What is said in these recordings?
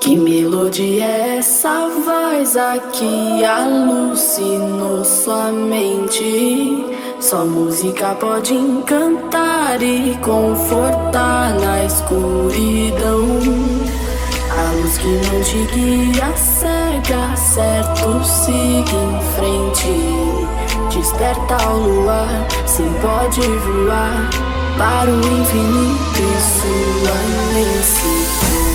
Que melodia é essa voz aqui alucinou sua mente? Só música pode encantar e confortar na escuridão. A luz que não te guia cega, certo, siga em frente. Desperta ao luar, sim pode voar para o infinito e sua imensidão.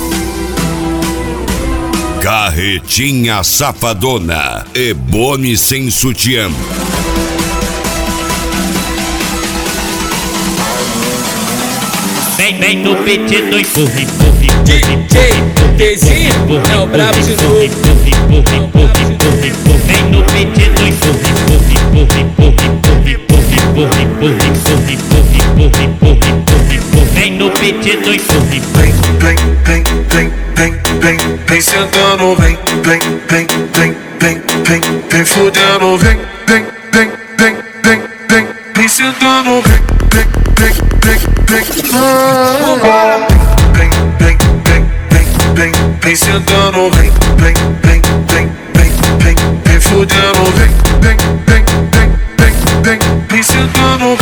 Carretinha Safadona e Boni sem sutiã. Vem no pedido e empurra, empurra, empurra. DJ Dezinho é o brabo de novo. Vem no pedido e empurra, empurra, empurra, empurra, empurra, empurra, empurra. Vem no pedido e empurra. Vem sentando, vem fudendo, vem sentando, vem sentando, vem fudendo, vem sentando,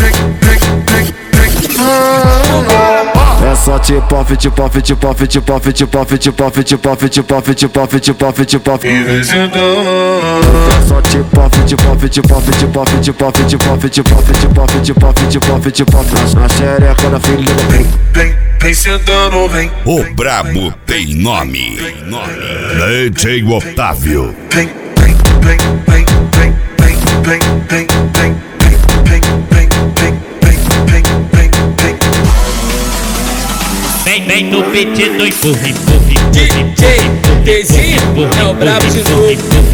é só tipo-off, tipo-off, tipo-off, tipo-off, tipo-off, tipo-off, tipo-off, tipo-off, tipo-off, tipo-off, tipo-off. vem sentando. É só tipo-off, tipo-off, tipo-off, tipo-off, tipo-off, tipo-off, tipo-off, tipo-off, tipo-off, tipo-off, tipo-off. Na xereca da filha Vem sentando, vem. O brabo tem nome. DJ Otávio. Vem no pedido e empurra, empurra, DJ Dezinho é o brabo de novo.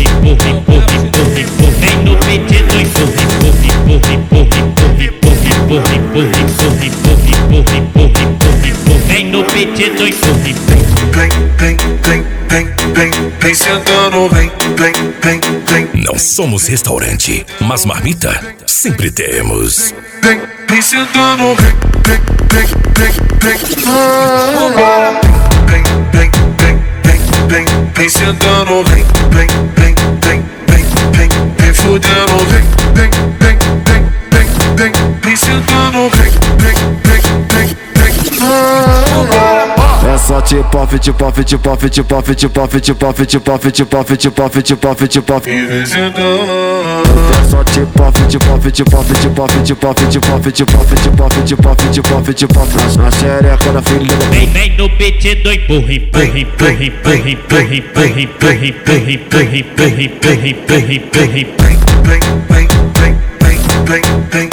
Vem no pedido e empurra, empurra, empurra, empurra, empurra, empurra. Vem no pedido e empurra. Vem sentando, vem. Não somos restaurante, mas marmita sempre temos. Vem sentando, vem sentando, vem fudendo, vem sentando, é só tipo-off, tipo-off, tipo-off, tipo-off, tipo-off, tipo-off, tipo-off, tipo-off, tipo-off, tipo-off, tipo-off. vem sentando. É só tipo-off, tipo-off, tipo-off, tipo-off, tipo-off, tipo-off, tipo-off, tipo-off, tipo-off, tipo-off, tipo-off. Na xereca da filha Vem no pedido e empurra, empurra, empurra, empurra, empurra, empurra, empurra, empurra, empurra, empurra, empurra, empurra. Vem